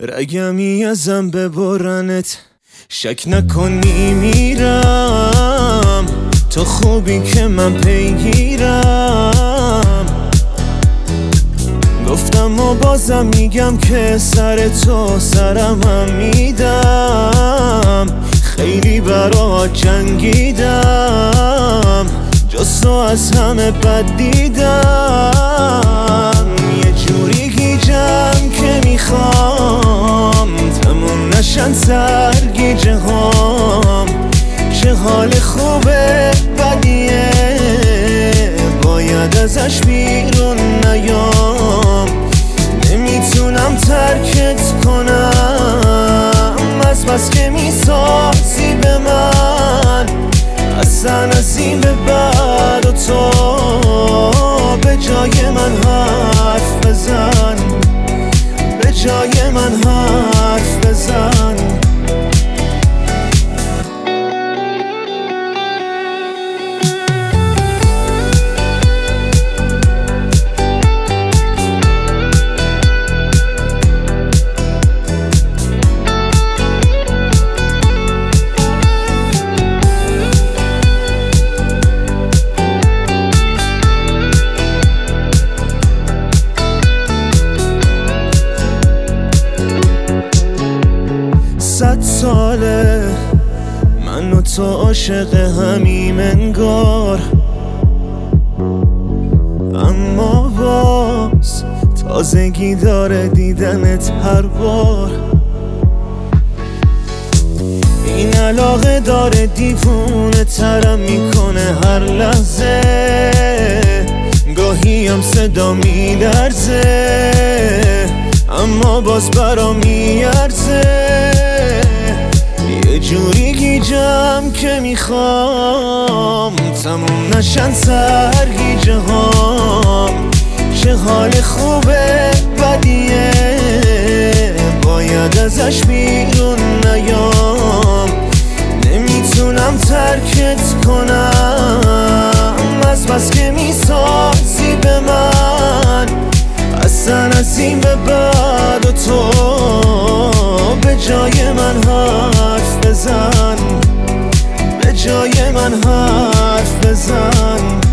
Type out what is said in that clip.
رگمی ازم ببرنت، شک نکنی میرم تو خوبی که من پیگیرم. گفتم و بازم میگم که سر تو سرم هم میدم. خیلی برات جنگیدم، جز تو از همه بد دیدم. یه جوری گیجم که میخوام تموم نشن سرگیجه هام. چه حال خوبه بدیه، باید ازش بیرون نیام. نمیتونم ترکت کنم از بس که میسازی به من. اصلا از این به بعد و تو به جای من حرف بزن، به جای من حرف بزن. صد ساله من و تو عاشق همیم انگار، اما باز تازگی داره دیدنت هر بار. این علاقه داره دیوونه ترم میکنه هر لحظه. گاهی هم صدا میلرزه اما باز برام میارزه. یه جوری گیجم که میخوام تموم نشن سرگیجه هام. چه حال خوبه بدیه، باید ازش بیرون نیام. نمیتونم ترکت کنم از بس که میسازی به من. اصلا از این به بعد و تو به جای من حرف بزن، به جای من حرف بزن.